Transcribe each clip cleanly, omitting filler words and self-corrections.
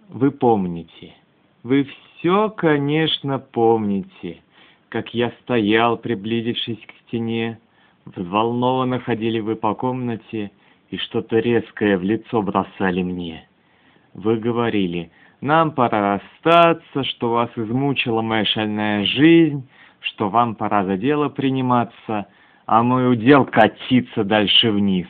Вы помните, вы все, конечно, помните, как я стоял, приблизившись к стене, взволнованно ходили вы по комнате и что-то резкое в лицо бросали мне. Вы говорили: нам пора расстаться, что вас измучила моя шальная жизнь, что вам пора за дело приниматься, а мой удел катиться дальше вниз.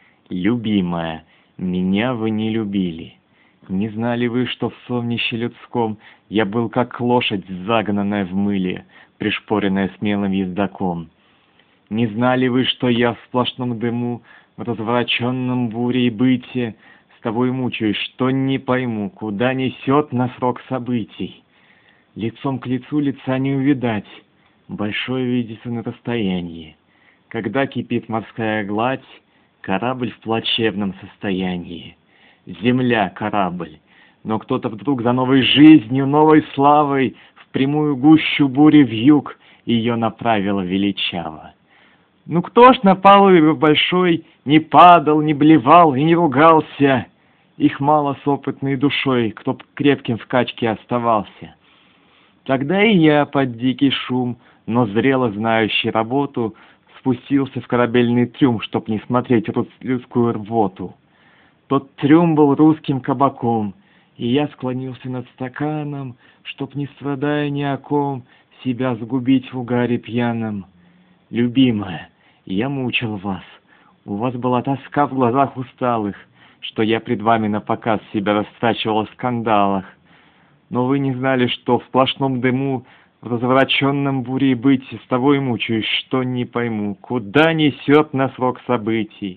Любимая, меня вы не любили. Не знали вы, что в совнище людском я был как лошадь, загнанная в мыле, пришпоренная смелым ездаком. Не знали вы, что я в сплошном дыму, в развороченном бурей быте, с тобой мучаюсь, что не пойму, куда несет нас рок событий. Лицом к лицу лица не увидать, большое видится на расстоянии. Когда кипит морская гладь, корабль в плачевном состоянии. Земля — корабль, но кто-то вдруг за новой жизнью, новой славой в прямую гущу бури вьюг ее направила величаво. Ну кто ж на палубе большой не падал, не блевал и не ругался? Их мало с опытной душой, кто крепким в качке оставался. Тогда и я под дикий шум, но зрело знающий работу, спустился в корабельный трюм, чтоб не смотреть людскую рвоту. Тот трюм был русским кабаком, и я склонился над стаканом, чтоб, не страдая ни о ком, себя сгубить в угаре пьяном. Любимая, я мучил вас, у вас была тоска в глазах усталых, что я пред вами напоказ себя растрачивал в скандалах. Но вы не знали, что в сплошном дыму, в развороченном бурей быте с тобой мучаюсь, что не пойму, куда несет нас рок событий.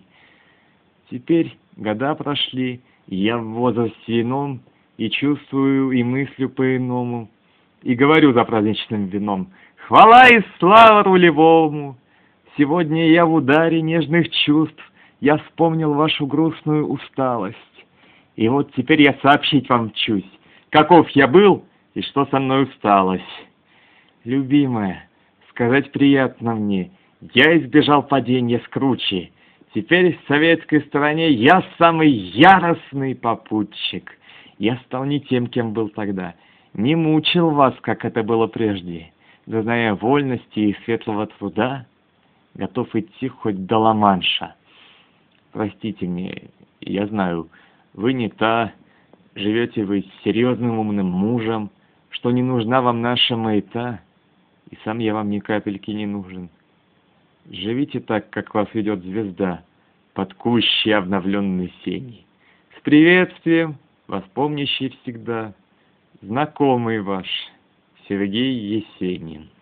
Теперь года прошли, я в возрасте ином, и чувствую, и мыслю по-иному, и говорю за праздничным вином: хвала и слава рулевому! Сегодня я в ударе нежных чувств, я вспомнил вашу грустную усталость. И вот теперь я сообщить вам чусь, каков я был и что со мной сталось. Любимая, сказать приятно мне, я избежал падения с кручи. Теперь в советской стороне я самый яростный попутчик. Я стал не тем, кем был тогда. Не мучил вас, как это было прежде. Да, зная вольности и светлого труда, готов идти хоть до Ла-Манша. Простите мне, я знаю, вы не та, живете вы с серьезным умным мужем, что не нужна вам наша маята, и сам я вам ни капельки не нужен. Живите так, как вас ведет звезда, под кущей обновленной сенью. С приветствием, вас помнящий всегда, знакомый ваш Сергей Есенин.